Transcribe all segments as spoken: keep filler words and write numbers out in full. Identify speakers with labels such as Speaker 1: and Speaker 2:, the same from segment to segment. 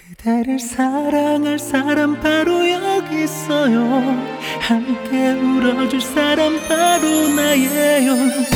Speaker 1: 그대를 사랑할 사람 바로 여기 있어요. 함께 울어줄 사람 바로 나예요.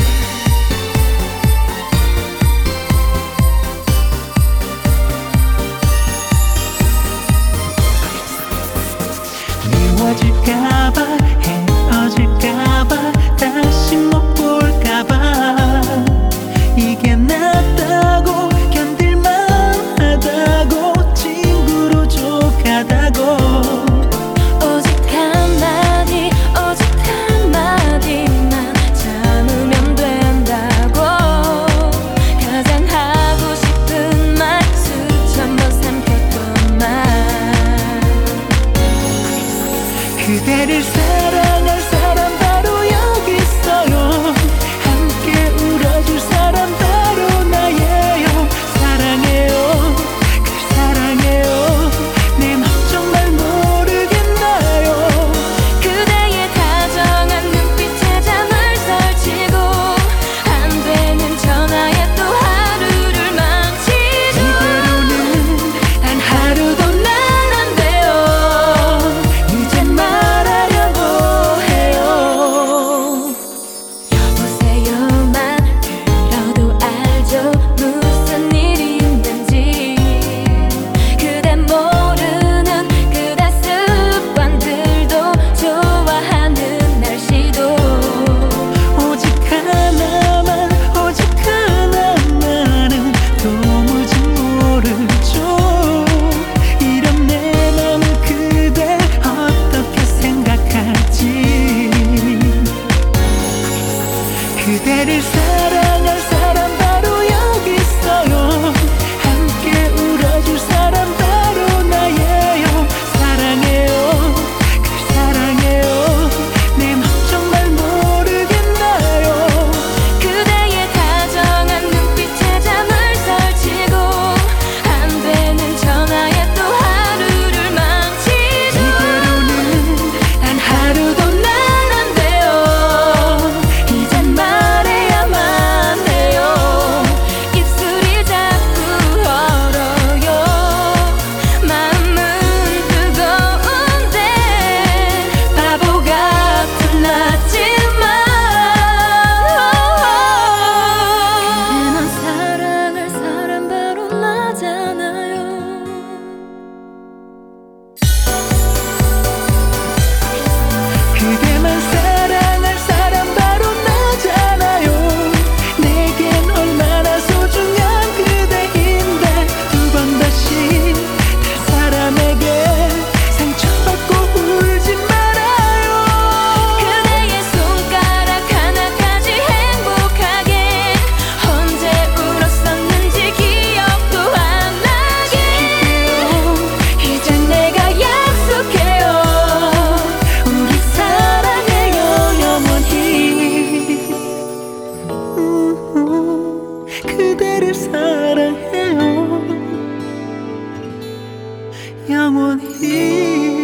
Speaker 1: 미워질까봐 헤어질까봐 다시 못 볼까봐 이게 낫다고 견딜만 하다고 친구로 족하다고
Speaker 2: 오직 한마디 오직 한마디만 참으면 된다고 가장 하고 싶은 말 수천 번 삼켰건만
Speaker 1: 그대를 사랑할 사람 바로 여기 있어요. 함께 울어줄 사람 바로 나예요. 사랑해요, 그 사랑해요. 내 맘 정말 모르겠나요.
Speaker 2: 그대의 다정한 눈빛에 잠을 설치고 안 되는 전화에 또 하루를 망치죠.
Speaker 1: 이대로는 단 하루도 난 안 돼요. 이제 말하려고 해요.
Speaker 2: 여보세요만 들어도 알죠 무슨 일이 있는지. 그대 모르는 그대 습관들도 좋아하는 날씨도
Speaker 1: 오직 하나만 오직 하나만은 도무지 모르죠. 이런 내 맘을 그대 어떻게 생각할지. 그대를 사랑할 사람 바로 여기 있어요. 함께 울어줄 사람 바로 나예요. 사랑해요, 그 사랑해요. 내 맘 정말 모르겠나요.
Speaker 2: 그대의 다정한 눈빛에 잠을 설치고 안 되는 전화에 또 하루를 망치죠.
Speaker 1: 이대로는 단 하루도 난 안 돼요. 이젠 말해야만 해요.
Speaker 2: 입술이 자꾸 얼어요. 마음은 뜨거운데 바보 같은 나지만 그대만 사랑할 사람 바로 나잖아요.
Speaker 1: 그대만 사랑할 사람 바로 나잖아요. 내겐 얼마나 소중한 그대인데 두 번 다시 다른 사람에게 상처받고 울지 말아요.
Speaker 2: 그대의 손가락 하나까지 행복하게 언제 울었었는지 기억도 안 나게 이젠 내가 약속해요.
Speaker 1: 우리 사랑해요 영원히. 음, 그대를 사랑해요 영원히.